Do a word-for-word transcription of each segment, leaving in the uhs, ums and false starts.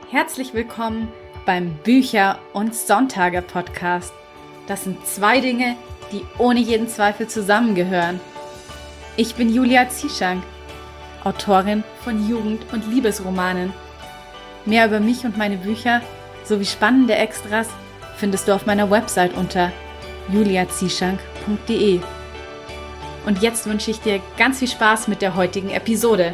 Herzlich willkommen beim Bücher- und Sonntage-Podcast. Das sind zwei Dinge, die ohne jeden Zweifel zusammengehören. Ich bin Julia Zieschank, Autorin von Jugend- und Liebesromanen. Mehr über mich und meine Bücher sowie spannende Extras findest du auf meiner Website unter julia zieschank punkt de. Und jetzt wünsche ich dir ganz viel Spaß mit der heutigen Episode.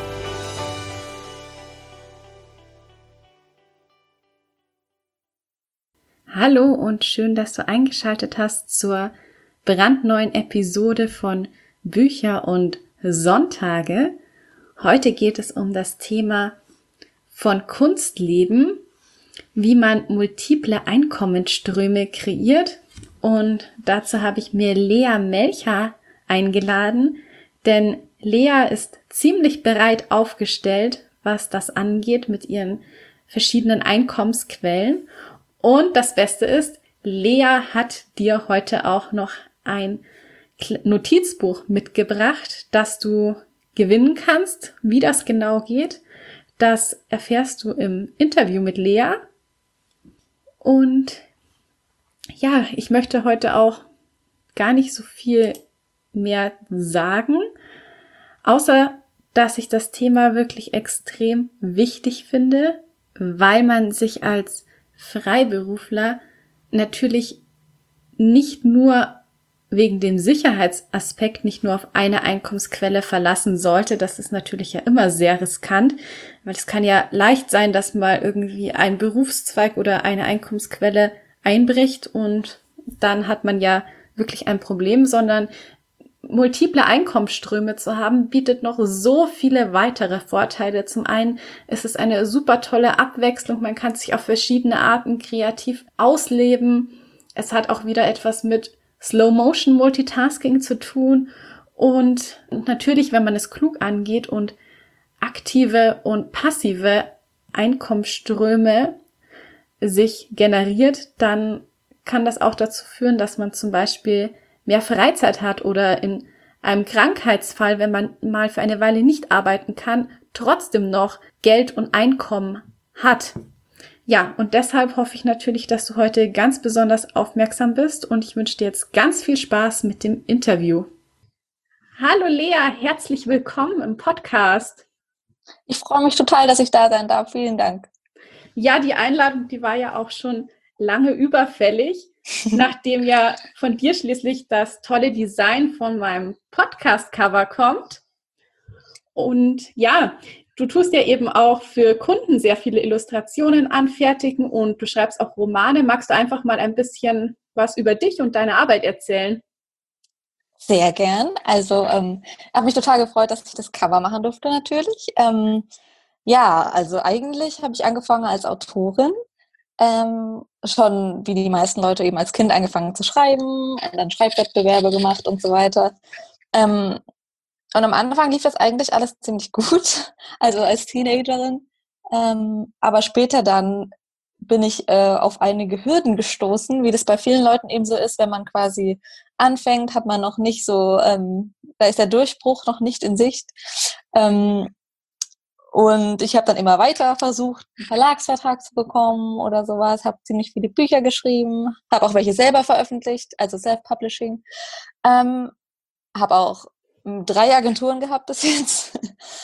Hallo und schön, dass du eingeschaltet hast zur brandneuen Episode von Bücher und Sonntage. Heute geht es um das Thema von Kunst leben, wie man multiple Einkommensströme kreiert. Und dazu habe ich mir Lea Melcher eingeladen, denn Lea ist ziemlich breit aufgestellt, was das angeht mit ihren verschiedenen Einkommensquellen. Und das Beste ist, Lea hat dir heute auch noch ein Notizbuch mitgebracht, das du gewinnen kannst. Wie das genau geht, das erfährst du im Interview mit Lea. Und ja, ich möchte heute auch gar nicht so viel mehr sagen, außer dass ich das Thema wirklich extrem wichtig finde, weil man sich als Freiberufler natürlich nicht nur wegen dem Sicherheitsaspekt nicht nur auf eine Einkommensquelle verlassen sollte. Das ist natürlich ja immer sehr riskant, weil es kann ja leicht sein, dass mal irgendwie ein Berufszweig oder eine Einkommensquelle einbricht und dann hat man ja wirklich ein Problem, sondern multiple Einkommensströme zu haben, bietet noch so viele weitere Vorteile. Zum einen ist es eine super tolle Abwechslung. Man kann sich auf verschiedene Arten kreativ ausleben. Es hat auch wieder etwas mit Slow-Motion-Multitasking zu tun. Und natürlich, wenn man es klug angeht und aktive und passive Einkommensströme sich generiert, dann kann das auch dazu führen, dass man zum Beispiel mehr Freizeit hat oder in einem Krankheitsfall, wenn man mal für eine Weile nicht arbeiten kann, trotzdem noch Geld und Einkommen hat. Ja, und deshalb hoffe ich natürlich, dass du heute ganz besonders aufmerksam bist und ich wünsche dir jetzt ganz viel Spaß mit dem Interview. Hallo Lea, herzlich willkommen im Podcast. Ich freue mich total, dass ich da sein darf. Vielen Dank. Ja, die Einladung, die war ja auch schon lange überfällig, nachdem ja von dir schließlich das tolle Design von meinem Podcast-Cover kommt. Und ja, du tust ja eben auch für Kunden sehr viele Illustrationen anfertigen und du schreibst auch Romane. Magst du einfach mal ein bisschen was über dich und deine Arbeit erzählen? Sehr gern. Also ähm, habe mich total gefreut, dass ich das Cover machen durfte natürlich. Ähm, ja, also eigentlich habe ich angefangen als Autorin. Ähm, schon wie die meisten Leute eben als Kind angefangen zu schreiben, dann Schreibwettbewerbe gemacht und so weiter. Ähm, und am Anfang lief das eigentlich alles ziemlich gut, also als Teenagerin. Ähm, aber später dann bin ich äh, auf einige Hürden gestoßen, wie das bei vielen Leuten eben so ist, wenn man quasi anfängt, hat man noch nicht so, ähm, da ist der Durchbruch noch nicht in Sicht. Ähm, und ich habe dann immer weiter versucht, einen Verlagsvertrag zu bekommen oder sowas, habe ziemlich viele Bücher geschrieben, habe auch welche selber veröffentlicht, also Self-Publishing. Ähm, habe auch drei Agenturen gehabt bis jetzt.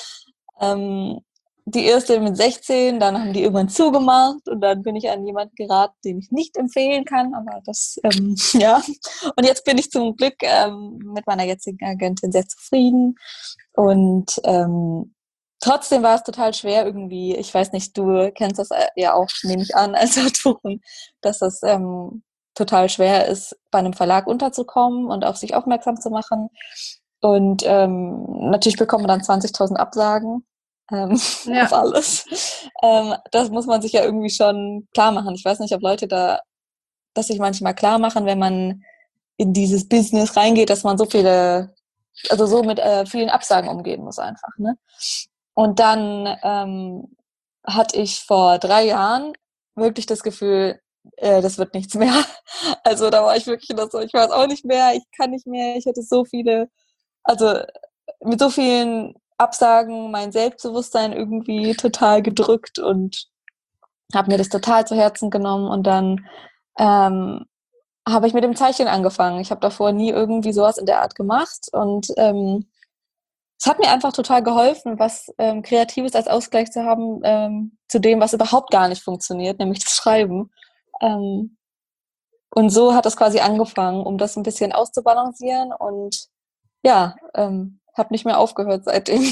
ähm, die erste mit sechzehn, dann haben die irgendwann zugemacht und dann bin ich an jemanden geraten, den ich nicht empfehlen kann, aber das, ähm, ja. Und jetzt bin ich zum Glück ähm, mit meiner jetzigen Agentin sehr zufrieden und ähm, trotzdem war es total schwer irgendwie, ich weiß nicht, du kennst das ja auch, nehme ich an, als Autorin, dass das ähm, total schwer ist, bei einem Verlag unterzukommen und auf sich aufmerksam zu machen. Und ähm, natürlich bekommt man dann zwanzigtausend Absagen ähm, ja. auf alles. Ähm, das muss man sich ja irgendwie schon klar machen. Ich weiß nicht, ob Leute da das sich manchmal klar machen, wenn man in dieses Business reingeht, dass man so viele, also so mit äh, vielen Absagen umgehen muss einfach. Ne? Und dann ähm, hatte ich vor drei Jahren wirklich das Gefühl, äh, das wird nichts mehr. Also da war ich wirklich noch so, ich weiß auch nicht mehr, ich kann nicht mehr, ich hatte so viele, also mit so vielen Absagen mein Selbstbewusstsein irgendwie total gedrückt und habe mir das total zu Herzen genommen und dann ähm, habe ich mit dem Zeichnen angefangen. Ich habe davor nie irgendwie sowas in der Art gemacht und ähm, es hat mir einfach total geholfen, was ähm, Kreatives als Ausgleich zu haben ähm, zu dem, was überhaupt gar nicht funktioniert, nämlich das Schreiben. Ähm, und so hat das quasi angefangen, um das ein bisschen auszubalancieren und ja, ähm, habe nicht mehr aufgehört seitdem.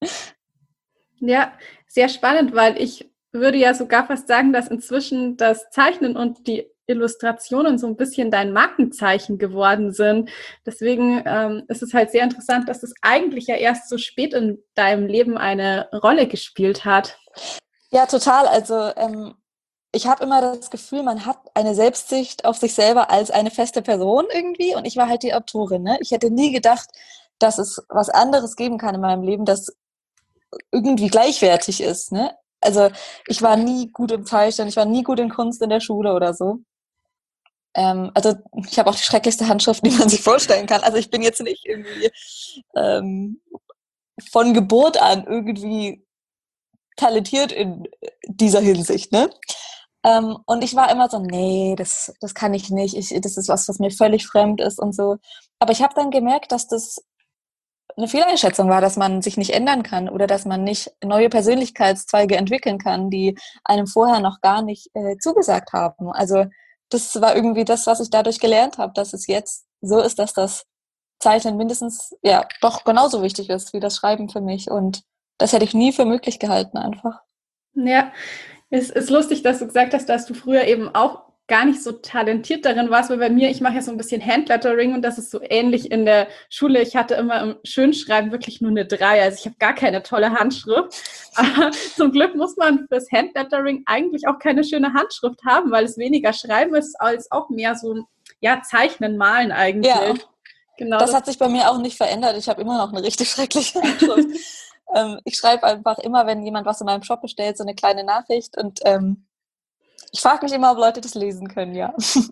Ja, sehr spannend, weil ich würde ja sogar fast sagen, dass inzwischen das Zeichnen und die Illustrationen so ein bisschen dein Markenzeichen geworden sind. Deswegen ähm, ist es halt sehr interessant, dass es eigentlich ja erst so spät in deinem Leben eine Rolle gespielt hat. Ja, total. Also ähm, ich habe immer das Gefühl, man hat eine Selbstsicht auf sich selber als eine feste Person irgendwie und ich war halt die Autorin. Ne? Ich hätte nie gedacht, dass es was anderes geben kann in meinem Leben, das irgendwie gleichwertig ist. Ne? Also ich war nie gut im Zeichnen, ich war nie gut in Kunst in der Schule oder so. Ähm, also ich habe auch die schrecklichste Handschrift, die man sich vorstellen kann. Also ich bin jetzt nicht irgendwie ähm, von Geburt an irgendwie talentiert in dieser Hinsicht. Ne? Ähm, und ich war immer so, nee, das, das kann ich nicht. Ich, das ist was, was mir völlig fremd ist und so. Aber ich habe dann gemerkt, dass das eine Fehleinschätzung war, dass man sich nicht ändern kann oder dass man nicht neue Persönlichkeitszweige entwickeln kann, die einem vorher noch gar nicht äh, zugesagt haben. Also das war irgendwie das, was ich dadurch gelernt habe, dass es jetzt so ist, dass das Zeichnen mindestens, ja, doch genauso wichtig ist wie das Schreiben für mich. Und das hätte ich nie für möglich gehalten einfach. Ja, es ist lustig, dass du gesagt hast, dass du früher eben auch gar nicht so talentiert darin warst, weil bei mir, ich mache ja so ein bisschen Handlettering und das ist so ähnlich in der Schule. Ich hatte immer im Schönschreiben wirklich nur eine drei, also ich habe gar keine tolle Handschrift. Aber zum Glück muss man fürs Handlettering eigentlich auch keine schöne Handschrift haben, weil es weniger Schreiben ist als auch mehr so, ja, Zeichnen, Malen Ja, eigentlich. Genau das das. hat sich bei mir auch nicht verändert. Ich habe immer noch eine richtig schreckliche Handschrift. ähm, ich schreibe einfach immer, wenn jemand was in meinem Shop bestellt, so eine kleine Nachricht und ähm, ich frage mich immer, ob Leute das lesen können, ja.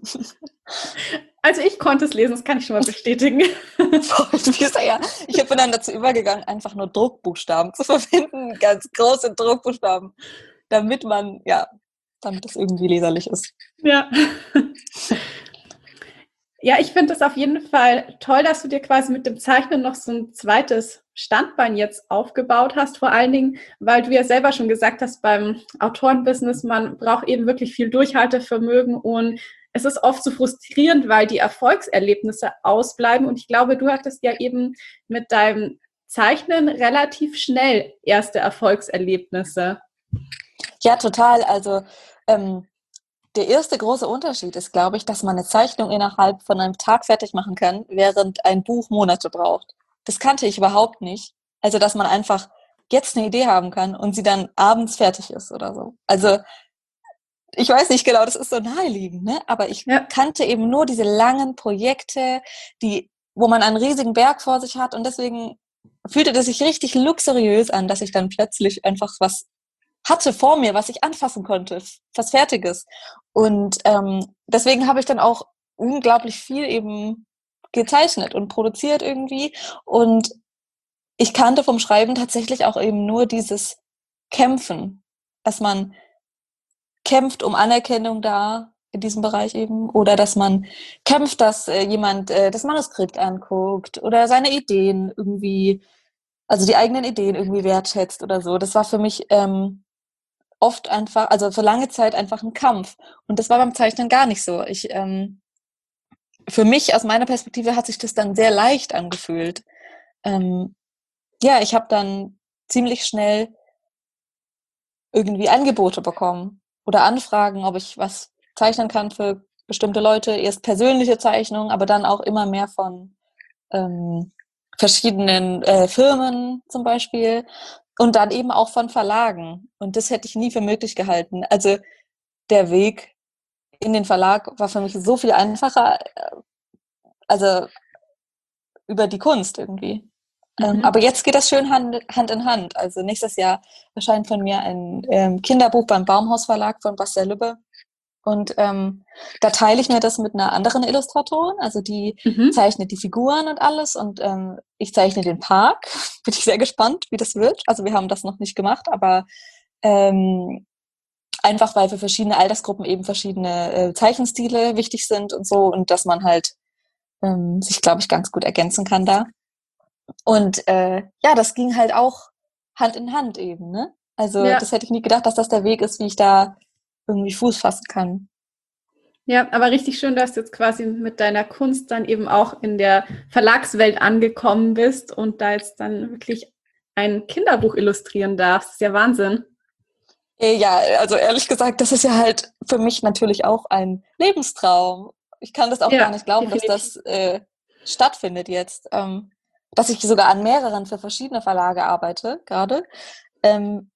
Also ich konnte es lesen, das kann ich schon mal bestätigen. Ich bin dann dazu übergegangen, einfach nur Druckbuchstaben zu verwenden, ganz große Druckbuchstaben, damit man, ja, damit es irgendwie leserlich ist. Ja. Ja, ich finde es auf jeden Fall toll, dass du dir quasi mit dem Zeichnen noch so ein zweites Standbein jetzt aufgebaut hast. Vor allen Dingen, weil du ja selber schon gesagt hast, beim Autorenbusiness, man braucht eben wirklich viel Durchhaltevermögen und es ist oft so frustrierend, weil die Erfolgserlebnisse ausbleiben. Und ich glaube, du hattest ja eben mit deinem Zeichnen relativ schnell erste Erfolgserlebnisse. Ja, total. Also ähm, der erste große Unterschied ist, glaube ich, dass man eine Zeichnung innerhalb von einem Tag fertig machen kann, während ein Buch Monate braucht. Das kannte ich überhaupt nicht. Also, dass man einfach jetzt eine Idee haben kann und sie dann abends fertig ist oder so. Also, ich weiß nicht genau, das ist so naheliegend, ne? Aber ich Ja. kannte eben nur diese langen Projekte, die, wo man einen riesigen Berg vor sich hat und deswegen fühlte das sich richtig luxuriös an, dass ich dann plötzlich einfach was hatte vor mir, was ich anfassen konnte, was Fertiges. Und ähm, deswegen habe ich dann auch unglaublich viel eben gezeichnet und produziert irgendwie. Und ich kannte vom Schreiben tatsächlich auch eben nur dieses Kämpfen, dass man kämpft um Anerkennung da in diesem Bereich eben oder dass man kämpft, dass äh, jemand äh, das Manuskript anguckt oder seine Ideen irgendwie, also die eigenen Ideen irgendwie wertschätzt oder so. Das war für mich ähm, oft einfach, also für lange Zeit einfach ein Kampf. Und das war beim Zeichnen gar nicht so. Ich, ähm, für mich aus meiner Perspektive hat sich das dann sehr leicht angefühlt. Ähm, ja, ich habe dann ziemlich schnell irgendwie Angebote bekommen oder Anfragen, ob ich was zeichnen kann für bestimmte Leute. Erst persönliche Zeichnungen, aber dann auch immer mehr von ähm, verschiedenen äh, Firmen zum Beispiel und dann eben auch von Verlagen. Und das hätte ich nie für möglich gehalten. Also der Weg in den Verlag war für mich so viel einfacher, äh, also über die Kunst irgendwie. Ähm, Mhm. aber jetzt geht das schön Hand, Hand in Hand. Also nächstes Jahr erscheint von mir ein ähm, Kinderbuch beim Baumhaus Verlag von Bastian Lübbe. Und ähm, da teile ich mir das mit einer anderen Illustratorin. Also die Mhm. zeichnet die Figuren und alles. Und ähm, ich zeichne den Park. Bin ich sehr gespannt, wie das wird. Also wir haben das noch nicht gemacht, aber ähm, einfach weil für verschiedene Altersgruppen eben verschiedene äh, Zeichenstile wichtig sind und so und dass man halt ähm, sich, glaube ich, ganz gut ergänzen kann da. Und äh, ja, das ging halt auch Hand in Hand eben, ne? Also Ja, das hätte ich nie gedacht, dass das der Weg ist, wie ich da irgendwie Fuß fassen kann. ja, aber richtig schön, dass du jetzt quasi mit deiner Kunst dann eben auch in der Verlagswelt angekommen bist und da jetzt dann wirklich ein Kinderbuch illustrieren darfst. Das ist ja Wahnsinn. Äh, Ja, also ehrlich gesagt, das ist ja halt für mich natürlich auch ein Lebenstraum. Ich kann das auch gar Ja, nicht glauben, dass definitiv. das äh, stattfindet jetzt. Ähm, dass ich sogar an mehreren für verschiedene Verlage arbeite gerade. Ähm,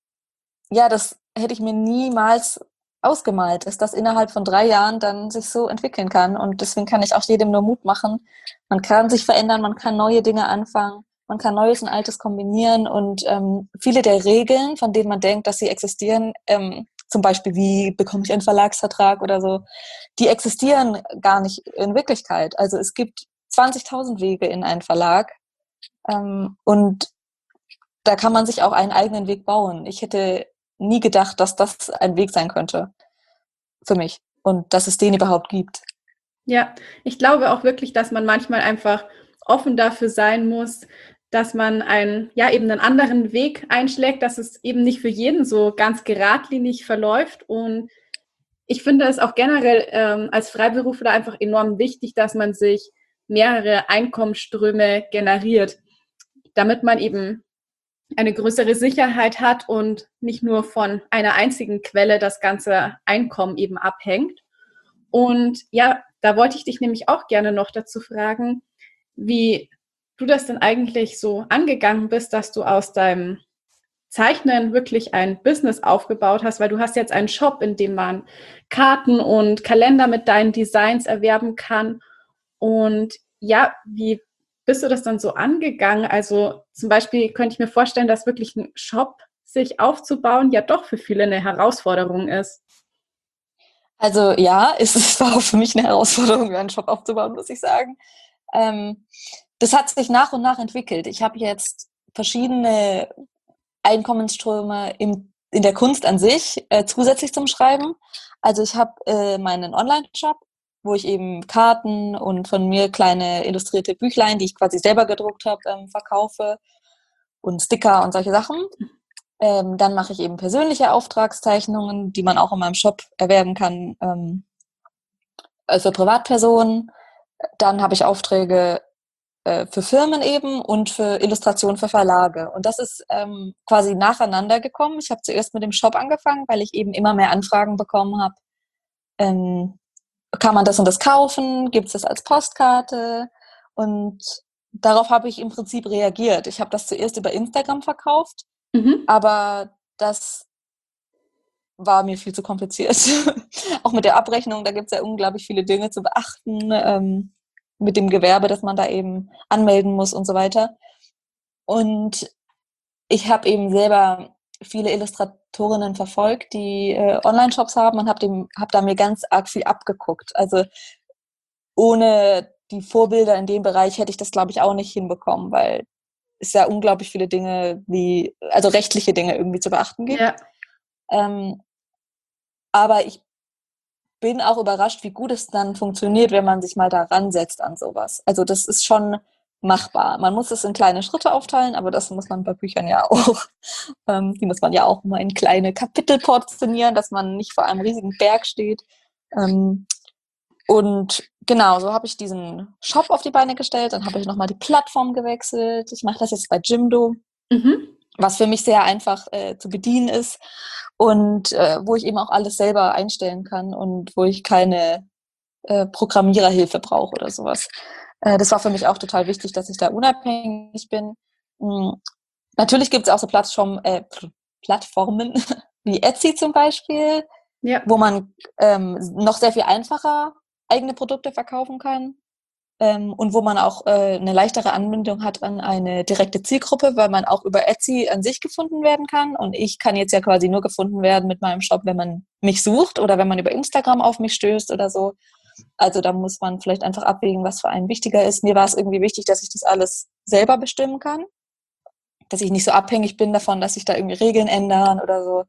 ja, das hätte ich mir niemals ausgemalt, dass das innerhalb von drei Jahren dann sich so entwickeln kann. Und deswegen kann ich auch jedem nur Mut machen. Man kann sich verändern, man kann neue Dinge anfangen, man kann Neues und Altes kombinieren. Und ähm, viele der Regeln, von denen man denkt, dass sie existieren, ähm, zum Beispiel wie bekomme ich einen Verlagsvertrag oder so, die existieren gar nicht in Wirklichkeit. Also es gibt zwanzigtausend Wege in einen Verlag. Ähm, und da kann man sich auch einen eigenen Weg bauen. Ich hätte nie gedacht, dass das ein Weg sein könnte für mich und dass es den überhaupt gibt. Ja, ich glaube auch wirklich, dass man manchmal einfach offen dafür sein muss, dass man einen, ja, eben einen anderen Weg einschlägt, dass es eben nicht für jeden so ganz geradlinig verläuft. Und ich finde es auch generell ähm, als Freiberufler einfach enorm wichtig, dass man sich mehrere Einkommensströme generiert, damit man eben eine größere Sicherheit hat und nicht nur von einer einzigen Quelle das ganze Einkommen eben abhängt. Und ja, da wollte ich dich nämlich auch gerne noch dazu fragen, wie du das denn eigentlich so angegangen bist, dass du aus deinem Zeichnen wirklich ein Business aufgebaut hast, weil du hast jetzt einen Shop, in dem man Karten und Kalender mit deinen Designs erwerben kann. Und ja, wie bist du das dann so angegangen? Also zum Beispiel könnte ich mir vorstellen, dass wirklich ein Shop sich aufzubauen ja doch für viele eine Herausforderung ist. Also ja, es, es war auch für mich eine Herausforderung, einen Shop aufzubauen, muss ich sagen. Ähm, das hat sich nach und nach entwickelt. Ich habe jetzt verschiedene Einkommensströme im, in der Kunst an sich, äh, zusätzlich zum Schreiben. Also ich habe äh, meinen Online-Shop, wo ich eben Karten und von mir kleine illustrierte Büchlein, die ich quasi selber gedruckt habe, ähm, verkaufe und Sticker und solche Sachen. Ähm, dann mache ich eben persönliche Auftragszeichnungen, die man auch in meinem Shop erwerben kann, ähm, äh, für Privatpersonen. Dann habe ich Aufträge äh, für Firmen eben und für Illustrationen für Verlage. Und das ist ähm, quasi nacheinander gekommen. Ich habe zuerst mit dem Shop angefangen, weil ich eben immer mehr Anfragen bekommen habe. Ähm, kann man das und das kaufen? Gibt es das als Postkarte? Und darauf habe ich im Prinzip reagiert. Ich habe das zuerst über Instagram verkauft, Mhm. aber das war mir viel zu kompliziert. Auch mit der Abrechnung, da gibt es ja unglaublich viele Dinge zu beachten, ähm, mit dem Gewerbe, das man da eben anmelden muss und so weiter. Und ich habe eben selber viele Illustratorinnen verfolgt, die äh, Online-Shops haben und habe hab da mir ganz arg viel abgeguckt. Also ohne die Vorbilder in dem Bereich hätte ich das, glaube ich, auch nicht hinbekommen, weil es ja unglaublich viele Dinge wie, also rechtliche Dinge irgendwie zu beachten gibt. Ja, Ähm, aber ich bin auch überrascht, wie gut es dann funktioniert, wenn man sich mal da ransetzt an sowas. Also das ist schon machbar. Man muss es in kleine Schritte aufteilen, aber das muss man bei Büchern ja auch. Ähm, die muss man ja auch mal in kleine Kapitel portionieren, dass man nicht vor einem riesigen Berg steht. Ähm, und genau, so habe ich diesen Shop auf die Beine gestellt. Dann habe ich nochmal die Plattform gewechselt. Ich mache das jetzt bei Jimdo, mhm. was für mich sehr einfach äh, zu bedienen ist und äh, wo ich eben auch alles selber einstellen kann und wo ich keine äh, Programmiererhilfe brauche oder sowas. Äh, das war für mich auch total wichtig, dass ich da unabhängig bin. Mhm. Natürlich gibt es auch so Plattform, äh, Plattformen wie Etsy zum Beispiel, Ja. wo man ähm, noch sehr viel einfacher eigene Produkte verkaufen kann. Ähm, und wo man auch äh, eine leichtere Anbindung hat an eine direkte Zielgruppe, weil man auch über Etsy an sich gefunden werden kann. Und ich kann jetzt ja quasi nur gefunden werden mit meinem Shop, wenn man mich sucht oder wenn man über Instagram auf mich stößt oder so. Also da muss man vielleicht einfach abwägen, was für einen wichtiger ist. Mir war es irgendwie wichtig, dass ich das alles selber bestimmen kann, dass ich nicht so abhängig bin davon, dass sich da irgendwie Regeln ändern oder so.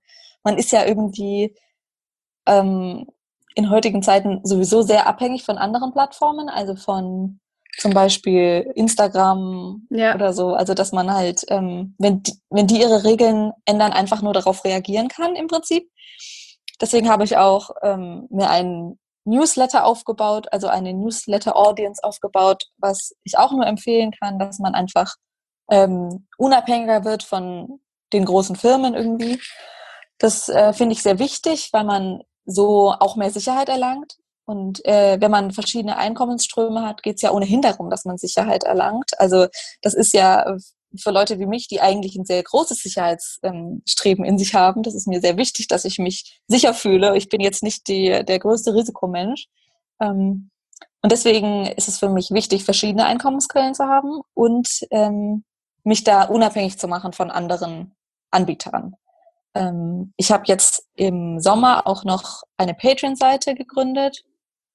man ist ja irgendwie ähm, in heutigen Zeiten sowieso sehr abhängig von anderen Plattformen, also von zum Beispiel Instagram Ja. oder so, also dass man halt, ähm, wenn, die, wenn die ihre Regeln ändern, einfach nur darauf reagieren kann im Prinzip. Deswegen habe ich auch ähm, mir einen Newsletter aufgebaut, also eine Newsletter-Audience aufgebaut, was ich auch nur empfehlen kann, dass man einfach ähm, unabhängiger wird von den großen Firmen irgendwie. Das äh, finde ich sehr wichtig, weil man so auch mehr Sicherheit erlangt. Und äh, wenn man verschiedene Einkommensströme hat, geht es ja ohnehin darum, dass man Sicherheit erlangt. Also das ist ja für Leute wie mich, die eigentlich ein sehr großes Sicherheitsstreben in sich haben, das ist mir sehr wichtig, dass ich mich sicher fühle. Ich bin jetzt nicht die, der größte Risikomensch. Ähm, und deswegen ist es für mich wichtig, verschiedene Einkommensquellen zu haben und ähm, mich da unabhängig zu machen von anderen Anbietern. Ähm, ich habe jetzt im Sommer auch noch eine Patreon-Seite gegründet.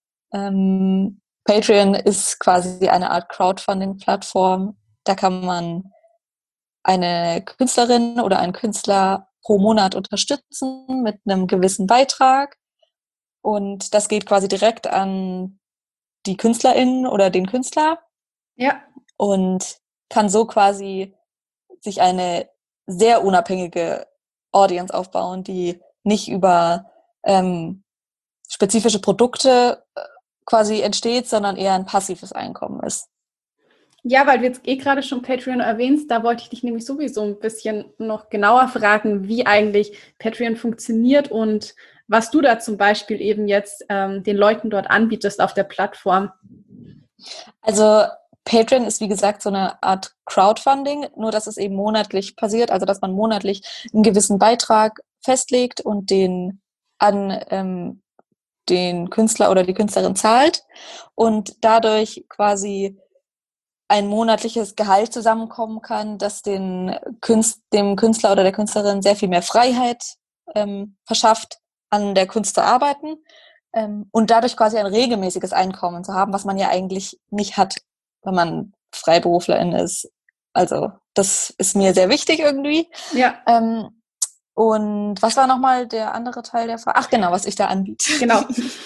Ähm, Patreon ist quasi eine Art Crowdfunding-Plattform. Da kann man eine Künstlerin oder einen Künstler pro Monat unterstützen mit einem gewissen Beitrag. Und das geht quasi direkt an die KünstlerInnen oder den Künstler. Ja. Und kann so quasi sich eine sehr unabhängige Audience aufbauen, die nicht über ähm, spezifische Produkte quasi entsteht, sondern eher ein passives Einkommen ist. Ja, weil du jetzt eh gerade schon Patreon erwähnst, da wollte ich dich nämlich sowieso ein bisschen noch genauer fragen, wie eigentlich Patreon funktioniert und was du da zum Beispiel eben jetzt ähm, den Leuten dort anbietest auf der Plattform. Also Patreon ist wie gesagt so eine Art Crowdfunding, nur dass es eben monatlich passiert, also dass man monatlich einen gewissen Beitrag festlegt und den an ähm, den Künstler oder die Künstlerin zahlt und dadurch quasi ein monatliches Gehalt zusammenkommen kann, das den Künst, dem Künstler oder der Künstlerin sehr viel mehr Freiheit ähm, verschafft, an der Kunst zu arbeiten ähm, und dadurch quasi ein regelmäßiges Einkommen zu haben, was man ja eigentlich nicht hat, wenn man Freiberuflerin ist. Also das ist mir sehr wichtig irgendwie. Ja. Ähm, und was war nochmal der andere Teil der Frage? Ach genau, was ich da anbiete. Genau.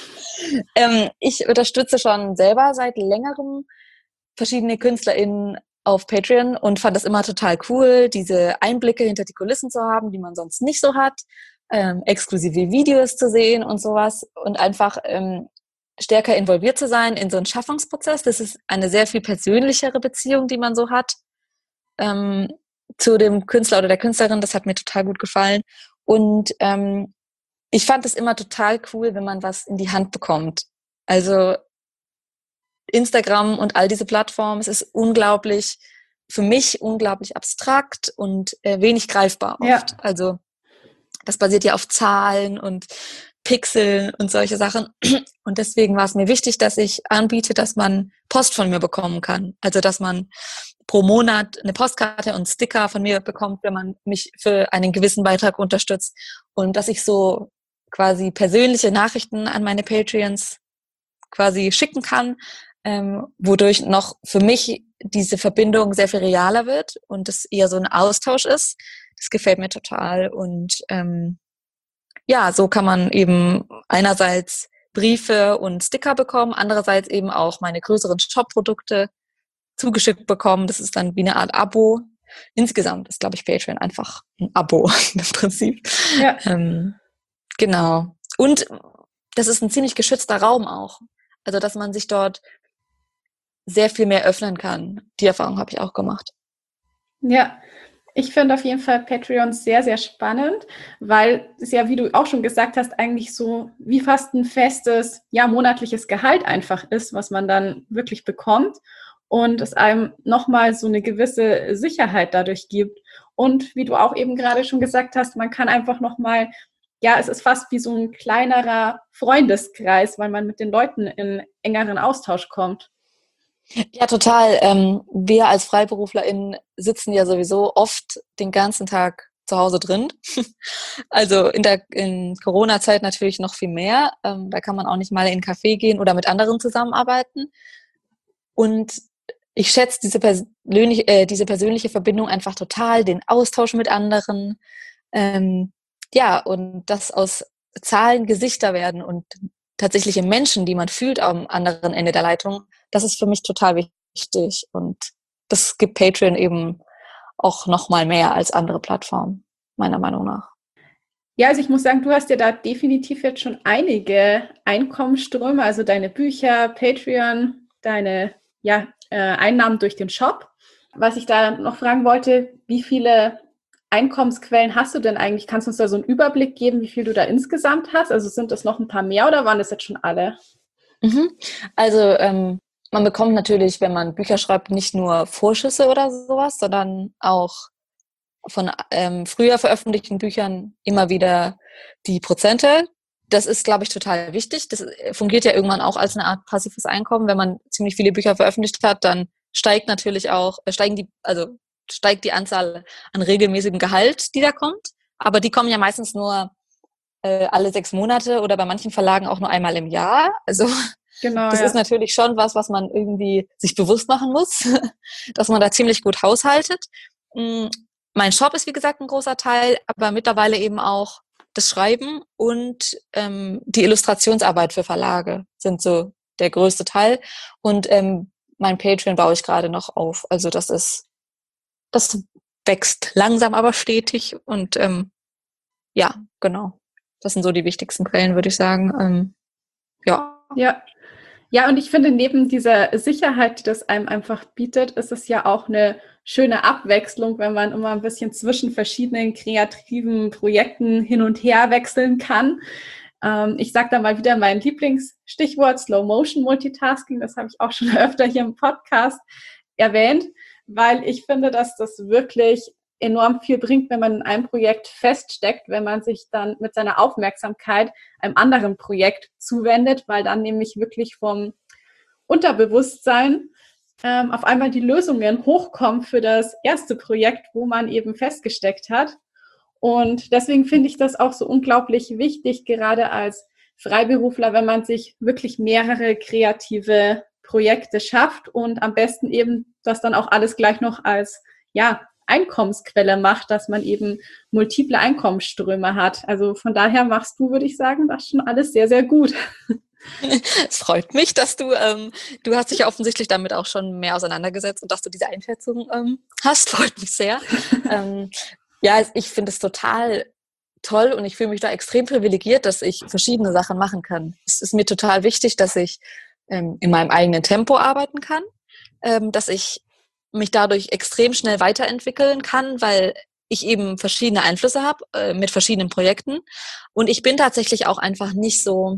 ähm, ich unterstütze schon selber seit längerem verschiedene KünstlerInnen auf Patreon und fand das immer total cool, diese Einblicke hinter die Kulissen zu haben, die man sonst nicht so hat, ähm, exklusive Videos zu sehen und sowas und einfach ähm, stärker involviert zu sein in so einen Schaffungsprozess. Das ist eine sehr viel persönlichere Beziehung, die man so hat ähm, zu dem Künstler oder der Künstlerin. Das hat mir total gut gefallen. Und ähm, ich fand es immer total cool, wenn man was in die Hand bekommt. Also Instagram und all diese Plattformen, es ist unglaublich, für mich unglaublich abstrakt und äh, wenig greifbar oft. Ja. Also das basiert ja auf Zahlen und Pixeln und solche Sachen. Und deswegen war es mir wichtig, dass ich anbiete, dass man Post von mir bekommen kann. Also dass man pro Monat eine Postkarte und Sticker von mir bekommt, wenn man mich für einen gewissen Beitrag unterstützt. Und dass ich so quasi persönliche Nachrichten an meine Patreons quasi schicken kann, ähm, wodurch noch für mich diese Verbindung sehr viel realer wird und es eher so ein Austausch ist. Das gefällt mir total. Und ähm, ja, so kann man eben einerseits Briefe und Sticker bekommen, andererseits eben auch meine größeren Shop-Produkte zugeschickt bekommen. Das ist dann wie eine Art Abo. Insgesamt ist, glaube ich, Patreon einfach ein Abo im Prinzip. Ja. Ähm, genau. Und das ist ein ziemlich geschützter Raum auch. Also, dass man sich dort sehr viel mehr öffnen kann. Die Erfahrung habe ich auch gemacht. Ja, ich finde auf jeden Fall Patreon sehr, sehr spannend, weil es ja, wie du auch schon gesagt hast, eigentlich so wie fast ein festes, ja, monatliches Gehalt einfach ist, was man dann wirklich bekommt und es einem nochmal so eine gewisse Sicherheit dadurch gibt. Und wie du auch eben gerade schon gesagt hast, man kann einfach nochmal, ja, es ist fast wie so ein kleinerer Freundeskreis, weil man mit den Leuten in engeren Austausch kommt. Ja, total. Ähm, wir als FreiberuflerInnen sitzen ja sowieso oft den ganzen Tag zu Hause drin. Also in der in Corona-Zeit natürlich noch viel mehr. Ähm, da kann man auch nicht mal in einen Café gehen oder mit anderen zusammenarbeiten. Und ich schätze diese, persönlich, äh, diese persönliche Verbindung einfach total, den Austausch mit anderen. Ähm, ja, und das aus Zahlen Gesichter werden und tatsächliche Menschen, die man fühlt am anderen Ende der Leitung, das ist für mich total wichtig. Und das gibt Patreon eben auch noch mal mehr als andere Plattformen, meiner Meinung nach. Ja, also ich muss sagen, du hast ja da definitiv jetzt schon einige Einkommensströme, also deine Bücher, Patreon, deine ja, äh, Einnahmen durch den Shop. Was ich da noch fragen wollte, wie viele Einkommensquellen hast du denn eigentlich? Kannst du uns da so einen Überblick geben, wie viel du da insgesamt hast? Also sind das noch ein paar mehr oder waren das jetzt schon alle? Mhm. Also ähm, man bekommt natürlich, wenn man Bücher schreibt, nicht nur Vorschüsse oder sowas, sondern auch von ähm, früher veröffentlichten Büchern immer wieder die Prozente. Das ist, glaube ich, total wichtig. Das fungiert ja irgendwann auch als eine Art passives Einkommen. Wenn man ziemlich viele Bücher veröffentlicht hat, dann steigt natürlich auch, äh, steigen die, also steigt die Anzahl an regelmäßigem Gehalt, die da kommt. Aber die kommen ja meistens nur äh, alle sechs Monate oder bei manchen Verlagen auch nur einmal im Jahr. Also Genau, das ist ja. natürlich schon was, was man irgendwie sich bewusst machen muss, dass man da ziemlich gut haushaltet. Mein Shop ist, wie gesagt, ein großer Teil, aber mittlerweile eben auch das Schreiben und ähm, die Illustrationsarbeit für Verlage sind so der größte Teil. Und ähm, mein Patreon baue ich gerade noch auf. Also das ist, das wächst langsam, aber stetig. Und ähm, ja, genau. Das sind so die wichtigsten Quellen, würde ich sagen. Ähm, ja. Ja. Ja, und ich finde, neben dieser Sicherheit, die das einem einfach bietet, ist es ja auch eine schöne Abwechslung, wenn man immer ein bisschen zwischen verschiedenen kreativen Projekten hin und her wechseln kann. Ähm, ich sage da mal wieder mein Lieblingsstichwort, Slow Motion Multitasking. Das habe ich auch schon öfter hier im Podcast erwähnt, weil ich finde, dass das wirklich enorm viel bringt, wenn man in einem Projekt feststeckt, wenn man sich dann mit seiner Aufmerksamkeit einem anderen Projekt zuwendet, weil dann nämlich wirklich vom Unterbewusstsein ähm, auf einmal die Lösungen hochkommen für das erste Projekt, wo man eben festgesteckt hat. Und deswegen finde ich das auch so unglaublich wichtig, gerade als Freiberufler, wenn man sich wirklich mehrere kreative Projekte schafft und am besten eben das dann auch alles gleich noch als ja, Einkommensquelle macht, dass man eben multiple Einkommensströme hat. Also von daher machst du, würde ich sagen, das schon alles sehr, sehr gut. Es freut mich, dass du, ähm, du hast dich ja offensichtlich damit auch schon mehr auseinandergesetzt und dass du diese Einschätzung ähm, hast, freut mich sehr. ähm, ja, ich finde es total toll und ich fühle mich da extrem privilegiert, dass ich verschiedene Sachen machen kann. Es ist mir total wichtig, dass ich ähm, in meinem eigenen Tempo arbeiten kann, ähm, dass ich mich dadurch extrem schnell weiterentwickeln kann, weil ich eben verschiedene Einflüsse habe äh, mit verschiedenen Projekten. Und ich bin tatsächlich auch einfach nicht so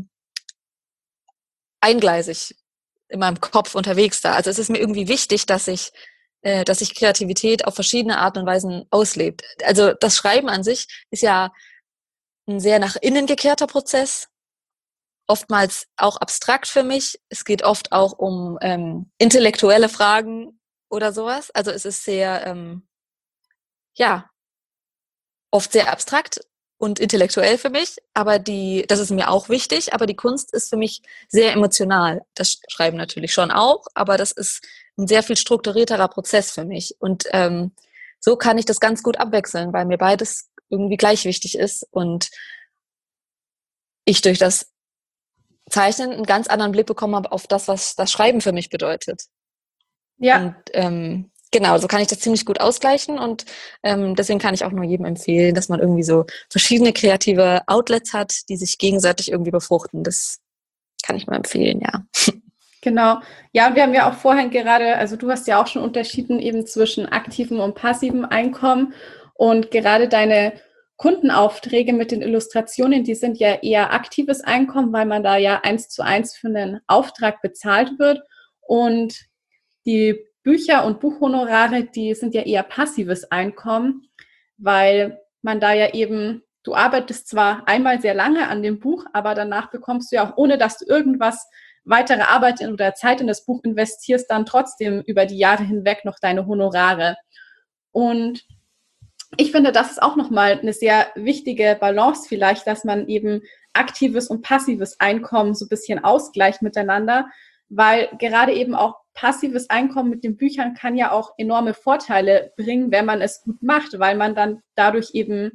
eingleisig in meinem Kopf unterwegs da. Also es ist mir irgendwie wichtig, dass ich, äh, dass sich Kreativität auf verschiedene Arten und Weisen auslebt. Also das Schreiben an sich ist ja ein sehr nach innen gekehrter Prozess, oftmals auch abstrakt für mich. Es geht oft auch um ähm, intellektuelle Fragen oder sowas. Also es ist sehr, ähm, ja, oft sehr abstrakt und intellektuell für mich, aber die, das ist mir auch wichtig, aber die Kunst ist für mich sehr emotional. Das Schreiben natürlich schon auch, aber das ist ein sehr viel strukturierterer Prozess für mich. Und ähm, so kann ich das ganz gut abwechseln, weil mir beides irgendwie gleich wichtig ist und ich durch das Zeichnen einen ganz anderen Blick bekommen habe auf das, was das Schreiben für mich bedeutet. Ja. Und ähm, genau, so kann ich das ziemlich gut ausgleichen und ähm, deswegen kann ich auch nur jedem empfehlen, dass man irgendwie so verschiedene kreative Outlets hat, die sich gegenseitig irgendwie befruchten. Das kann ich nur empfehlen, ja. Genau. Ja, und wir haben ja auch vorhin gerade, also du hast ja auch schon unterschieden eben zwischen aktivem und passivem Einkommen und gerade deine Kundenaufträge mit den Illustrationen, die sind ja eher aktives Einkommen, weil man da ja eins zu eins für einen Auftrag bezahlt wird und die Bücher und Buchhonorare, die sind ja eher passives Einkommen, weil man da ja eben, du arbeitest zwar einmal sehr lange an dem Buch, aber danach bekommst du ja auch, ohne dass du irgendwas weitere Arbeit oder Zeit in das Buch investierst, dann trotzdem über die Jahre hinweg noch deine Honorare. Und ich finde, das ist auch nochmal eine sehr wichtige Balance vielleicht, dass man eben aktives und passives Einkommen so ein bisschen ausgleicht miteinander, weil gerade eben auch passives Einkommen mit den Büchern kann ja auch enorme Vorteile bringen, wenn man es gut macht, weil man dann dadurch eben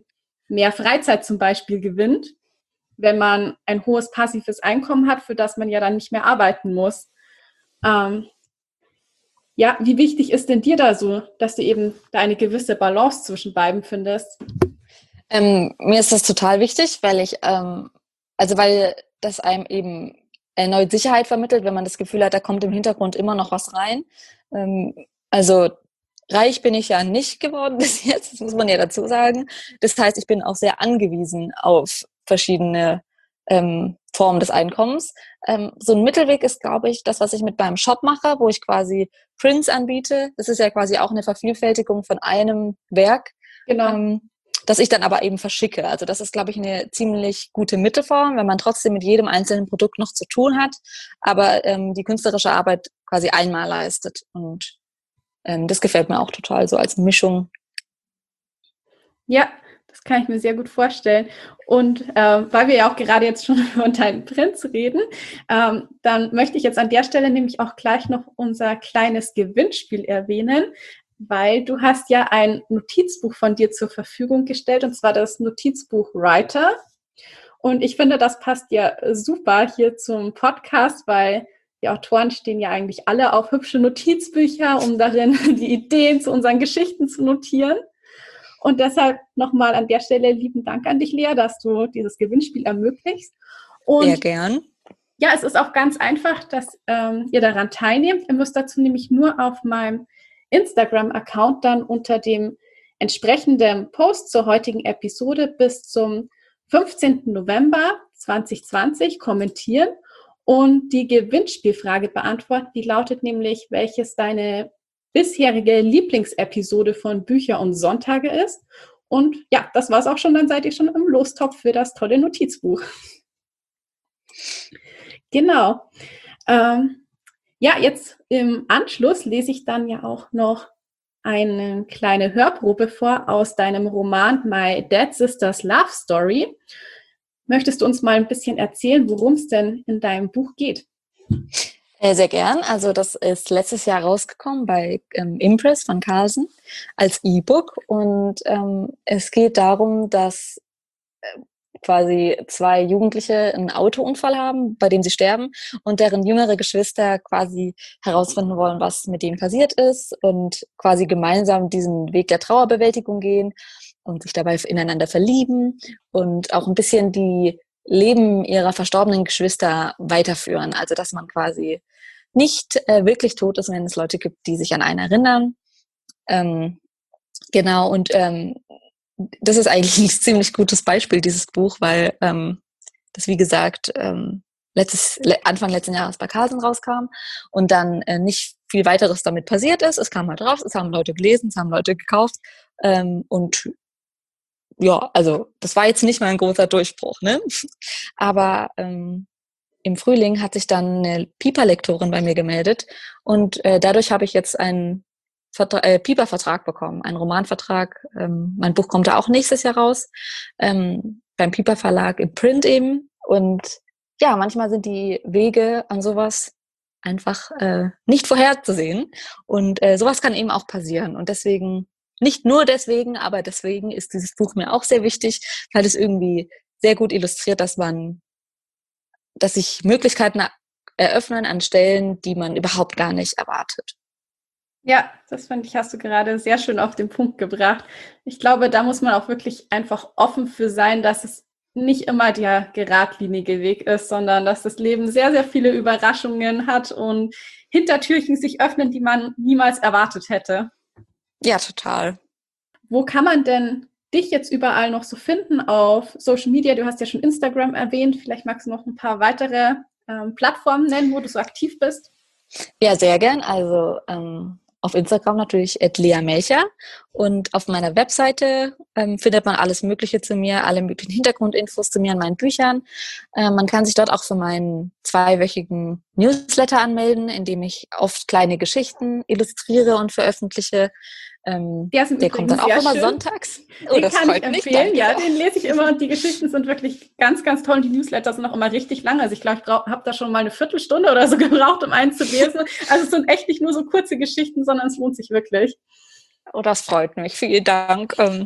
mehr Freizeit zum Beispiel gewinnt, wenn man ein hohes passives Einkommen hat, für das man ja dann nicht mehr arbeiten muss. Ähm, ja, wie wichtig ist denn dir da so, dass du eben da eine gewisse Balance zwischen beiden findest? Ähm, mir ist das total wichtig, weil ich, ähm, also weil das einem eben erneut Sicherheit vermittelt, wenn man das Gefühl hat, da kommt im Hintergrund immer noch was rein. Ähm, also reich bin ich ja nicht geworden bis jetzt, das muss man ja dazu sagen. Das heißt, ich bin auch sehr angewiesen auf verschiedene ähm, Formen des Einkommens. Ähm, so ein Mittelweg ist, glaube ich, das, was ich mit meinem Shop mache, wo ich quasi Prints anbiete. Das ist ja quasi auch eine Vervielfältigung von einem Werk. Genau. Ähm, das ich dann aber eben verschicke. Also das ist, glaube ich, eine ziemlich gute Mittelform, wenn man trotzdem mit jedem einzelnen Produkt noch zu tun hat, aber ähm, die künstlerische Arbeit quasi einmal leistet. Und ähm, das gefällt mir auch total, so als Mischung. Ja, das kann ich mir sehr gut vorstellen. Und äh, weil wir ja auch gerade jetzt schon über deinen Prinz reden, ähm, dann möchte ich jetzt an der Stelle nämlich auch gleich noch unser kleines Gewinnspiel erwähnen, weil du hast ja ein Notizbuch von dir zur Verfügung gestellt, und zwar das Notizbuch Writer. Und ich finde, das passt ja super hier zum Podcast, weil die Autoren stehen ja eigentlich alle auf hübsche Notizbücher, um darin die Ideen zu unseren Geschichten zu notieren. Und deshalb nochmal an der Stelle lieben Dank an dich, Lea, dass du dieses Gewinnspiel ermöglichst. Und sehr gern. Ja, es ist auch ganz einfach, dass ähm, ihr daran teilnehmt. Ihr müsst dazu nämlich nur auf meinem Instagram-Account dann unter dem entsprechenden Post zur heutigen Episode bis zum fünfzehnten November zweitausendzwanzig kommentieren und die Gewinnspielfrage beantworten. Die lautet nämlich, welches deine bisherige Lieblingsepisode von Bücher und Sonntage ist. Und ja, das war es auch schon, dann seid ihr schon im Lostopf für das tolle Notizbuch. Genau. Ähm, ja, jetzt im Anschluss lese ich dann ja auch noch eine kleine Hörprobe vor aus deinem Roman My Dead Sister's Love Story. Möchtest du uns mal ein bisschen erzählen, worum es denn in deinem Buch geht? Sehr gern. Also das ist letztes Jahr rausgekommen bei ähm, Impress von Carlsen als E-Book und ähm, es geht darum, dass äh, quasi zwei Jugendliche einen Autounfall haben, bei dem sie sterben und deren jüngere Geschwister quasi herausfinden wollen, was mit denen passiert ist und quasi gemeinsam diesen Weg der Trauerbewältigung gehen und sich dabei ineinander verlieben und auch ein bisschen die Leben ihrer verstorbenen Geschwister weiterführen. Also dass man quasi nicht äh, wirklich tot ist, wenn es Leute gibt, die sich an einen erinnern. Ähm, genau, und ähm, das ist eigentlich ein ziemlich gutes Beispiel, dieses Buch, weil ähm, das, wie gesagt, ähm, letztes, Anfang letzten Jahres bei Carlsen rauskam und dann äh, nicht viel weiteres damit passiert ist. Es kam halt raus, es haben Leute gelesen, es haben Leute gekauft ähm, und ja, also das war jetzt nicht mal ein großer Durchbruch, ne? Aber ähm, im Frühling hat sich dann eine Piper-Lektorin bei mir gemeldet und äh, dadurch habe ich jetzt einen Vertra- äh, Piper-Vertrag bekommen, einen Romanvertrag. Ähm, mein Buch kommt da auch nächstes Jahr raus, ähm, beim Piper-Verlag im Print eben. Und ja, manchmal sind die Wege an sowas einfach äh, nicht vorherzusehen. Und äh, sowas kann eben auch passieren. Und deswegen, nicht nur deswegen, aber deswegen ist dieses Buch mir auch sehr wichtig, weil es irgendwie sehr gut illustriert, dass man, dass sich Möglichkeiten eröffnen an Stellen, die man überhaupt gar nicht erwartet. Ja, das finde ich, hast du gerade sehr schön auf den Punkt gebracht. Ich glaube, da muss man auch wirklich einfach offen für sein, dass es nicht immer der geradlinige Weg ist, sondern dass das Leben sehr, sehr viele Überraschungen hat und Hintertürchen sich öffnen, die man niemals erwartet hätte. Ja, total. Wo kann man denn dich jetzt überall noch so finden auf Social Media? Du hast ja schon Instagram erwähnt. Vielleicht magst du noch ein paar weitere ähm, Plattformen nennen, wo du so aktiv bist. Ja, sehr gern. Also ähm, auf Instagram natürlich at Lea Melcher und auf meiner Webseite ähm, findet man alles Mögliche zu mir, alle möglichen Hintergrundinfos zu mir und meinen Büchern. Ähm, man kann sich dort auch für meinen zweiwöchigen Newsletter anmelden, in dem ich oft kleine Geschichten illustriere und veröffentliche. Ähm, der der kommt dann auch immer schön. Sonntags. Oh, den das kann ich empfehlen, ja, den lese ich immer und die Geschichten sind wirklich ganz, ganz toll und die Newsletter sind auch immer richtig lang. Also ich glaube, ich habe da schon mal eine Viertelstunde oder so gebraucht, um einen zu lesen. Also es sind echt nicht nur so kurze Geschichten, sondern es lohnt sich wirklich. Oh, das freut mich. Vielen Dank. Ähm,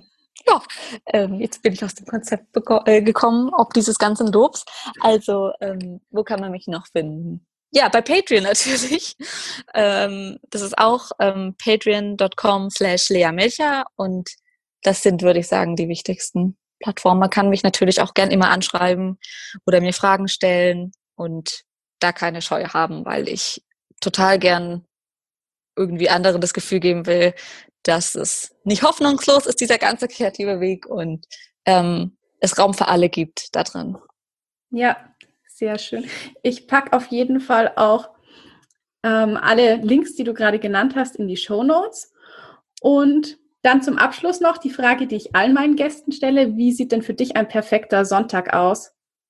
Ja, ähm, jetzt bin ich aus dem Konzept beko- äh, gekommen, ob dieses ganzen Lobs. Also, ähm, wo kann man mich noch finden? Ja, bei Patreon natürlich. Ähm, das ist auch ähm, patreon.com slash Lea Melcher und das sind, würde ich sagen, die wichtigsten Plattformen. Man kann mich natürlich auch gern immer anschreiben oder mir Fragen stellen und da keine Scheu haben, weil ich total gern irgendwie anderen das Gefühl geben will, dass es nicht hoffnungslos ist, dieser ganze kreative Weg und ähm, es Raum für alle gibt da drin. Ja, sehr schön. Ich packe auf jeden Fall auch ähm, alle Links, die du gerade genannt hast, in die Shownotes. Und dann zum Abschluss noch die Frage, die ich allen meinen Gästen stelle. Wie sieht denn für dich ein perfekter Sonntag aus?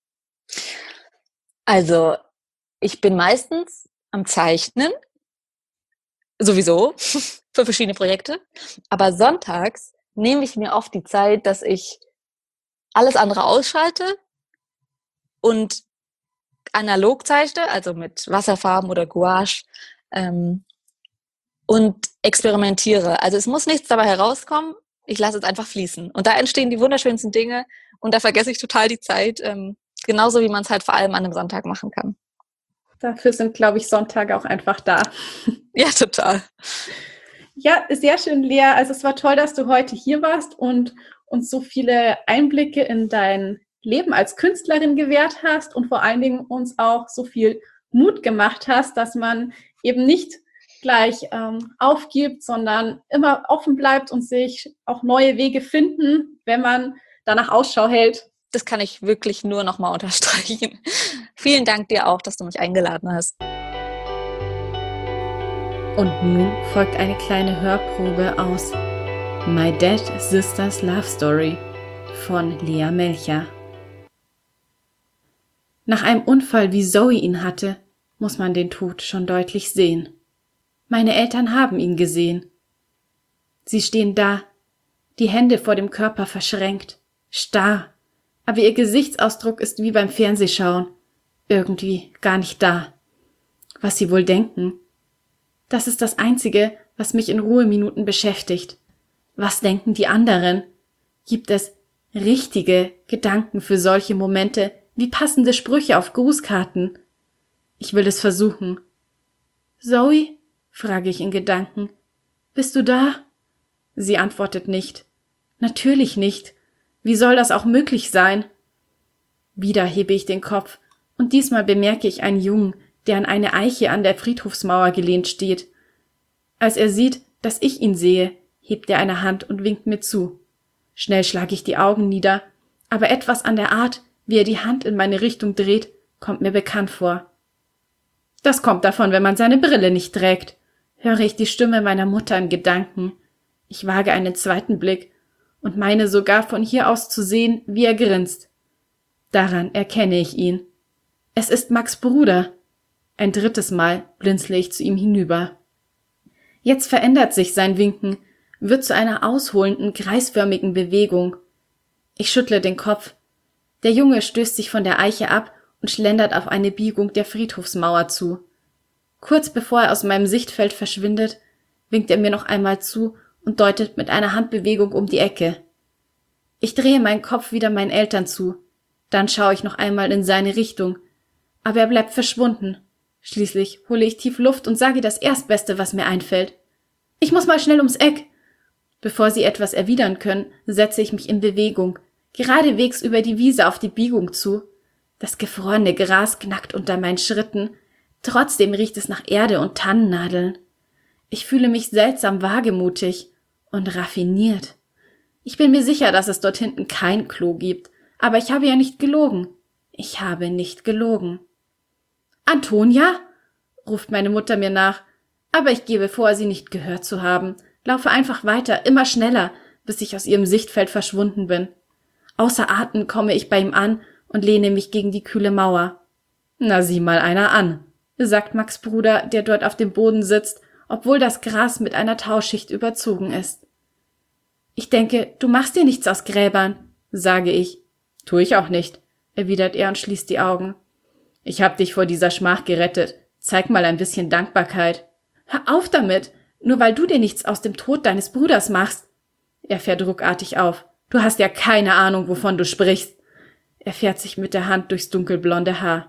Also, ich bin meistens am Zeichnen, sowieso, für verschiedene Projekte. Aber sonntags nehme ich mir oft die Zeit, dass ich alles andere ausschalte und analog zeichne, also mit Wasserfarben oder Gouache, ähm, und experimentiere. Also es muss nichts dabei herauskommen, ich lasse es einfach fließen. Und da entstehen die wunderschönsten Dinge und da vergesse ich total die Zeit, ähm, genauso wie man es halt vor allem an einem Sonntag machen kann. Dafür sind, glaube ich, Sonntage auch einfach da. Ja, total. Ja, sehr schön, Lea. Also es war toll, dass du heute hier warst und uns so viele Einblicke in dein Leben als Künstlerin gewährt hast und vor allen Dingen uns auch so viel Mut gemacht hast, dass man eben nicht gleich ähm, aufgibt, sondern immer offen bleibt und sich auch neue Wege finden, wenn man danach Ausschau hält. Das kann ich wirklich nur noch mal unterstreichen. Vielen Dank dir auch, dass du mich eingeladen hast. Und nun folgt eine kleine Hörprobe aus My Dead Sister's Love Story von Lea Melcher. Nach einem Unfall, wie Zoe ihn hatte, muss man den Tod schon deutlich sehen. Meine Eltern haben ihn gesehen. Sie stehen da, die Hände vor dem Körper verschränkt, starr, aber ihr Gesichtsausdruck ist wie beim Fernsehschauen, irgendwie gar nicht da. Was sie wohl denken? Das ist das Einzige, was mich in Ruheminuten beschäftigt. Was denken die anderen? Gibt es richtige Gedanken für solche Momente, wie passende Sprüche auf Grußkarten? Ich will es versuchen. Zoe? Frage ich in Gedanken. Bist du da? Sie antwortet nicht. Natürlich nicht. Wie soll das auch möglich sein? Wieder hebe ich den Kopf, und diesmal bemerke ich einen Jungen, der an eine Eiche an der Friedhofsmauer gelehnt steht. Als er sieht, dass ich ihn sehe, hebt er eine Hand und winkt mir zu. Schnell schlage ich die Augen nieder, aber etwas an der Art, wie er die Hand in meine Richtung dreht, kommt mir bekannt vor. Das kommt davon, wenn man seine Brille nicht trägt, höre ich die Stimme meiner Mutter in Gedanken. Ich wage einen zweiten Blick und meine sogar von hier aus zu sehen, wie er grinst. Daran erkenne ich ihn. Es ist Max' Bruder. Ein drittes Mal blinzle ich zu ihm hinüber. Jetzt verändert sich sein Winken, wird zu einer ausholenden, kreisförmigen Bewegung. Ich schüttle den Kopf. Der Junge stößt sich von der Eiche ab und schlendert auf eine Biegung der Friedhofsmauer zu. Kurz bevor er aus meinem Sichtfeld verschwindet, winkt er mir noch einmal zu und deutet mit einer Handbewegung um die Ecke. Ich drehe meinen Kopf wieder meinen Eltern zu. Dann schaue ich noch einmal in seine Richtung. Aber er bleibt verschwunden. Schließlich hole ich tief Luft und sage das Erstbeste, was mir einfällt. Ich muss mal schnell ums Eck. Bevor sie etwas erwidern können, setze ich mich in Bewegung, geradewegs über die Wiese auf die Biegung zu. Das gefrorene Gras knackt unter meinen Schritten. Trotzdem riecht es nach Erde und Tannennadeln. Ich fühle mich seltsam wagemutig und raffiniert. Ich bin mir sicher, dass es dort hinten kein Klo gibt, aber ich habe ja nicht gelogen. Ich habe nicht gelogen. »Antonia?« ruft meine Mutter mir nach, aber ich gebe vor, sie nicht gehört zu haben, laufe einfach weiter, immer schneller, bis ich aus ihrem Sichtfeld verschwunden bin. Außer Atem komme ich bei ihm an und lehne mich gegen die kühle Mauer. »Na, sieh mal einer an«, sagt Max' Bruder, der dort auf dem Boden sitzt, obwohl das Gras mit einer Tauschicht überzogen ist. »Ich denke, du machst dir nichts aus Gräbern«, sage ich. »Tu ich auch nicht«, erwidert er und schließt die Augen. »Ich hab dich vor dieser Schmach gerettet. Zeig mal ein bisschen Dankbarkeit.« »Hör auf damit, nur weil du dir nichts aus dem Tod deines Bruders machst.« Er fährt ruckartig auf. Du hast ja keine Ahnung, wovon du sprichst. Er fährt sich mit der Hand durchs dunkelblonde Haar.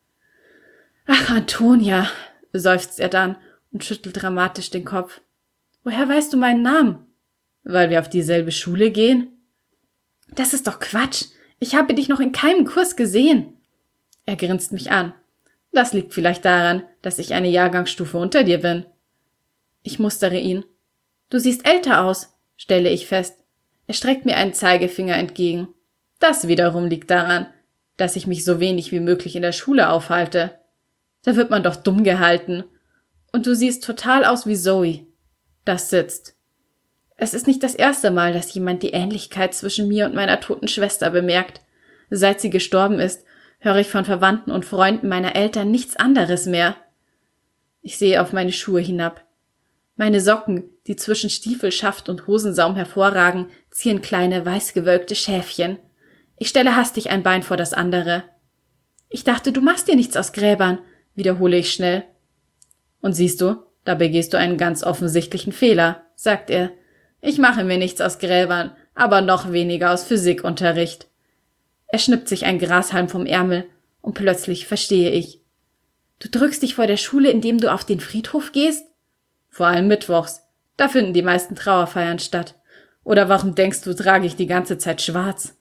Ach, Antonia, seufzt er dann und schüttelt dramatisch den Kopf. Woher weißt du meinen Namen? Weil wir auf dieselbe Schule gehen? Das ist doch Quatsch. Ich habe dich noch in keinem Kurs gesehen. Er grinst mich an. Das liegt vielleicht daran, dass ich eine Jahrgangsstufe unter dir bin. Ich mustere ihn. Du siehst älter aus, stelle ich fest. Er streckt mir einen Zeigefinger entgegen. Das wiederum liegt daran, dass ich mich so wenig wie möglich in der Schule aufhalte. Da wird man doch dumm gehalten. Und du siehst total aus wie Zoe. Das sitzt. Es ist nicht das erste Mal, dass jemand die Ähnlichkeit zwischen mir und meiner toten Schwester bemerkt. Seit sie gestorben ist, höre ich von Verwandten und Freunden meiner Eltern nichts anderes mehr. Ich sehe auf meine Schuhe hinab. Meine Socken, die zwischen Stiefelschaft und Hosensaum hervorragen, ziehen kleine, weißgewölkte Schäfchen. Ich stelle hastig ein Bein vor das andere. Ich dachte, du machst dir nichts aus Gräbern, wiederhole ich schnell. Und siehst du, da begehst du einen ganz offensichtlichen Fehler, sagt er. Ich mache mir nichts aus Gräbern, aber noch weniger aus Physikunterricht. Er schnippt sich ein Grashalm vom Ärmel und plötzlich verstehe ich. Du drückst dich vor der Schule, indem du auf den Friedhof gehst? Vor allem mittwochs. Da finden die meisten Trauerfeiern statt. Oder warum denkst du, trage ich die ganze Zeit schwarz?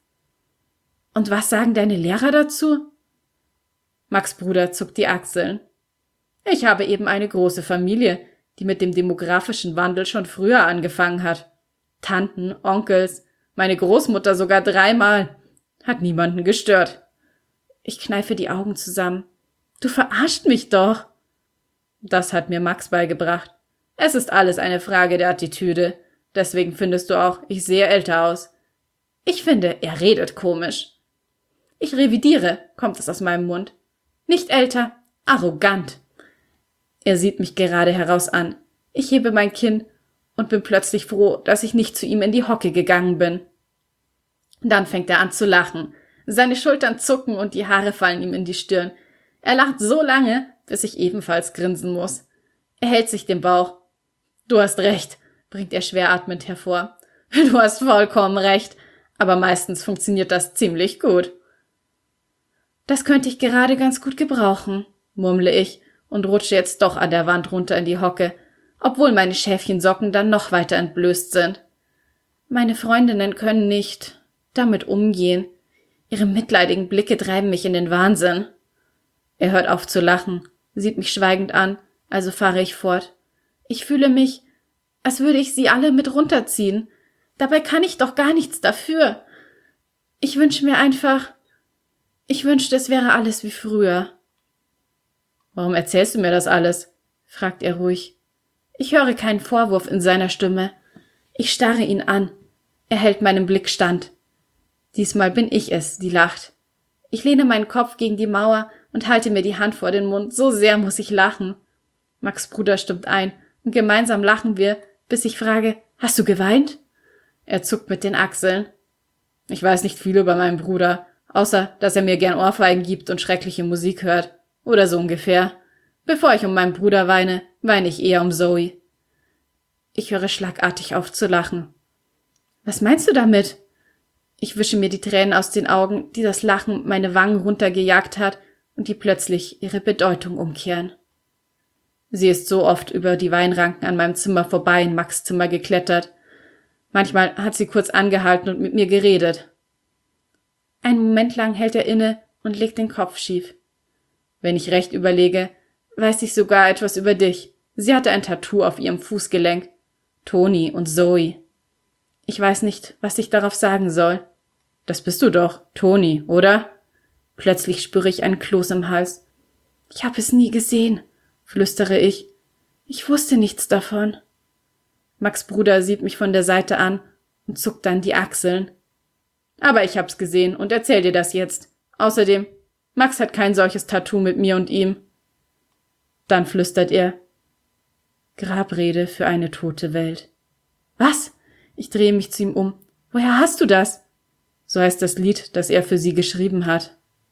Und was sagen deine Lehrer dazu? Max' Bruder zuckt die Achseln. Ich habe eben eine große Familie, die mit dem demografischen Wandel schon früher angefangen hat. Tanten, Onkels, meine Großmutter sogar dreimal. Hat niemanden gestört. Ich kneife die Augen zusammen. Du verarscht mich doch. Das hat mir Max beigebracht. Es ist alles eine Frage der Attitüde. Deswegen findest du auch, ich sehe älter aus. Ich finde, er redet komisch. Ich revidiere, kommt es aus meinem Mund. Nicht älter, arrogant. Er sieht mich gerade heraus an. Ich hebe mein Kinn und bin plötzlich froh, dass ich nicht zu ihm in die Hocke gegangen bin. Dann fängt er an zu lachen. Seine Schultern zucken und die Haare fallen ihm in die Stirn. Er lacht so lange, bis ich ebenfalls grinsen muss. Er hält sich den Bauch. Du hast recht, bringt er schwer atmend hervor. Du hast vollkommen recht, aber meistens funktioniert das ziemlich gut. Das könnte ich gerade ganz gut gebrauchen, murmle ich und rutsche jetzt doch an der Wand runter in die Hocke, obwohl meine Schäfchensocken dann noch weiter entblößt sind. Meine Freundinnen können nicht damit umgehen. Ihre mitleidigen Blicke treiben mich in den Wahnsinn. Er hört auf zu lachen, sieht mich schweigend an, also fahre ich fort. Ich fühle mich, als würde ich sie alle mit runterziehen. Dabei kann ich doch gar nichts dafür. Ich wünsche mir einfach, ich wünschte, es wäre alles wie früher. Warum erzählst du mir das alles? Fragt er ruhig. Ich höre keinen Vorwurf in seiner Stimme. Ich starre ihn an. Er hält meinem Blick stand. Diesmal bin ich es, die lacht. Ich lehne meinen Kopf gegen die Mauer und halte mir die Hand vor den Mund. So sehr muss ich lachen. Max' Bruder stimmt ein und gemeinsam lachen wir, bis ich frage, hast du geweint? Er zuckt mit den Achseln. Ich weiß nicht viel über meinen Bruder, außer dass er mir gern Ohrfeigen gibt und schreckliche Musik hört. Oder so ungefähr. Bevor ich um meinen Bruder weine, weine ich eher um Zoe. Ich höre schlagartig auf zu lachen. Was meinst du damit? Ich wische mir die Tränen aus den Augen, die das Lachen meine Wangen runtergejagt hat und die plötzlich ihre Bedeutung umkehren. Sie ist so oft über die Weinranken an meinem Zimmer vorbei in Max' Zimmer geklettert. Manchmal hat sie kurz angehalten und mit mir geredet. Einen Moment lang hält er inne und legt den Kopf schief. Wenn ich recht überlege, weiß ich sogar etwas über dich. Sie hatte ein Tattoo auf ihrem Fußgelenk. Toni und Zoe. Ich weiß nicht, was ich darauf sagen soll. Das bist du doch, Toni, oder? Plötzlich spüre ich einen Kloß im Hals. Ich habe es nie gesehen, flüstere ich. Ich wusste nichts davon. Max' Bruder sieht mich von der Seite an und zuckt dann die Achseln. Aber ich hab's gesehen und erzähl dir das jetzt. Außerdem, Max hat kein solches Tattoo mit mir und ihm. Dann flüstert er. Grabrede für eine tote Welt. Was? Ich drehe mich zu ihm um. Woher hast du das? So heißt das Lied, das er für sie geschrieben hat.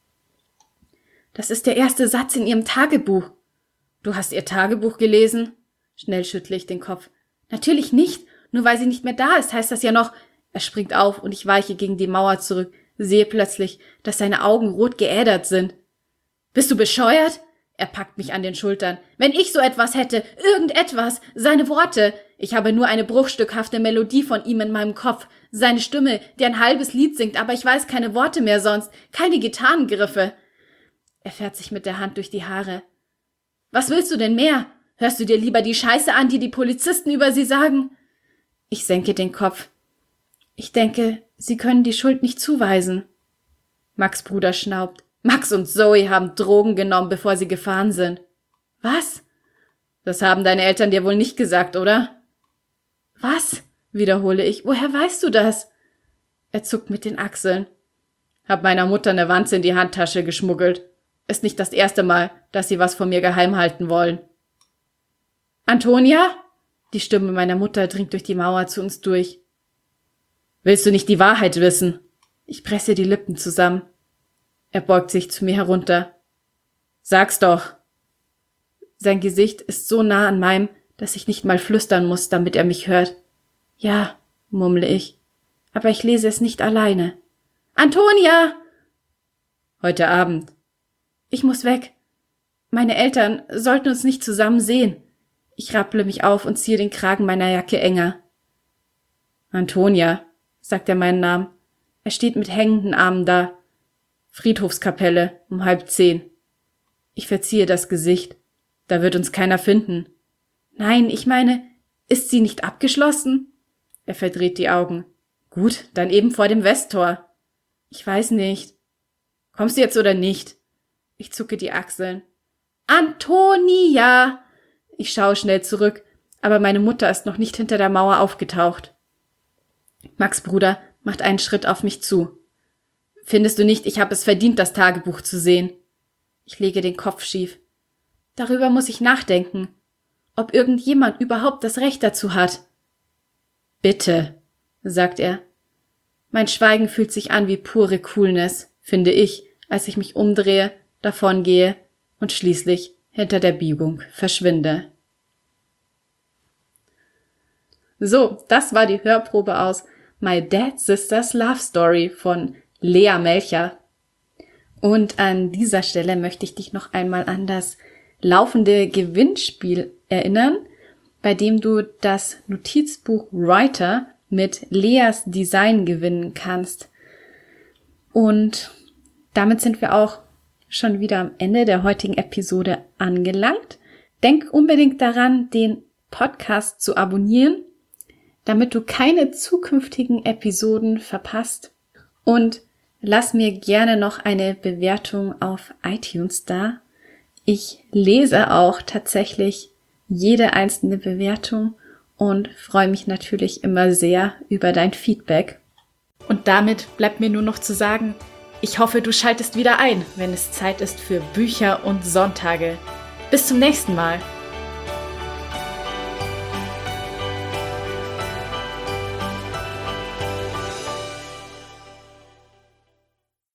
Das ist der erste Satz in ihrem Tagebuch. Du hast ihr Tagebuch gelesen? Schnell schüttle ich den Kopf. Natürlich nicht. Nur weil sie nicht mehr da ist, heißt das ja noch, Er springt auf und ich weiche gegen die Mauer zurück, sehe plötzlich, dass seine Augen rot geädert sind. »Bist du bescheuert?« Er packt mich an den Schultern. »Wenn ich so etwas hätte, irgendetwas, seine Worte. Ich habe nur eine bruchstückhafte Melodie von ihm in meinem Kopf. Seine Stimme, die ein halbes Lied singt, aber ich weiß keine Worte mehr sonst, keine Gitarrengriffe.« Er fährt sich mit der Hand durch die Haare. »Was willst du denn mehr? Hörst du dir lieber die Scheiße an, die die Polizisten über sie sagen?« Ich senke den Kopf. »Ich denke, sie können die Schuld nicht zuweisen.« Max' Bruder schnaubt. »Max und Zoe haben Drogen genommen, bevor sie gefahren sind.« »Was?« »Das haben deine Eltern dir wohl nicht gesagt, oder?« »Was?« wiederhole ich. »Woher weißt du das?« Er zuckt mit den Achseln. »Hab meiner Mutter eine Wanze in die Handtasche geschmuggelt. Ist nicht das erste Mal, dass sie was von mir geheim halten wollen.« »Antonia?« Die Stimme meiner Mutter dringt durch die Mauer zu uns durch. »Willst du nicht die Wahrheit wissen?« Ich presse die Lippen zusammen. Er beugt sich zu mir herunter. »Sag's doch!« Sein Gesicht ist so nah an meinem, dass ich nicht mal flüstern muss, damit er mich hört. »Ja«, murmle ich, »aber ich lese es nicht alleine.« »Antonia!« »Heute Abend.« »Ich muss weg. Meine Eltern sollten uns nicht zusammen sehen.« Ich rapple mich auf und ziehe den Kragen meiner Jacke enger. »Antonia«, sagt er meinen Namen. Er steht mit hängenden Armen da. Friedhofskapelle, um halb zehn. Ich verziehe das Gesicht. Da wird uns keiner finden. »Nein, ich meine, ist sie nicht abgeschlossen?« Er verdreht die Augen. »Gut, dann eben vor dem Westtor.« »Ich weiß nicht.« »Kommst du jetzt oder nicht?« Ich zucke die Achseln. »Antonia!« Ich schaue schnell zurück, aber meine Mutter ist noch nicht hinter der Mauer aufgetaucht. Max' Bruder macht einen Schritt auf mich zu. »Findest du nicht, ich habe es verdient, das Tagebuch zu sehen?« Ich lege den Kopf schief. »Darüber muss ich nachdenken, ob irgendjemand überhaupt das Recht dazu hat.« »Bitte«, sagt er. Mein Schweigen fühlt sich an wie pure Coolness, finde ich, als ich mich umdrehe, davongehe und schließlich hinter der Biegung verschwinde. So, das war die Hörprobe aus My Dead Sister's Love Story von Lea Melcher. Und an dieser Stelle möchte ich dich noch einmal an das laufende Gewinnspiel erinnern, bei dem du das Notizbuch Writer mit Leas Design gewinnen kannst. Und damit sind wir auch schon wieder am Ende der heutigen Episode angelangt. Denk unbedingt daran, den Podcast zu abonnieren, damit du keine zukünftigen Episoden verpasst. Und lass mir gerne noch eine Bewertung auf iTunes da. Ich lese auch tatsächlich jede einzelne Bewertung und freue mich natürlich immer sehr über dein Feedback. Und damit bleibt mir nur noch zu sagen, ich hoffe, du schaltest wieder ein, wenn es Zeit ist für Bücher und Sonntage. Bis zum nächsten Mal.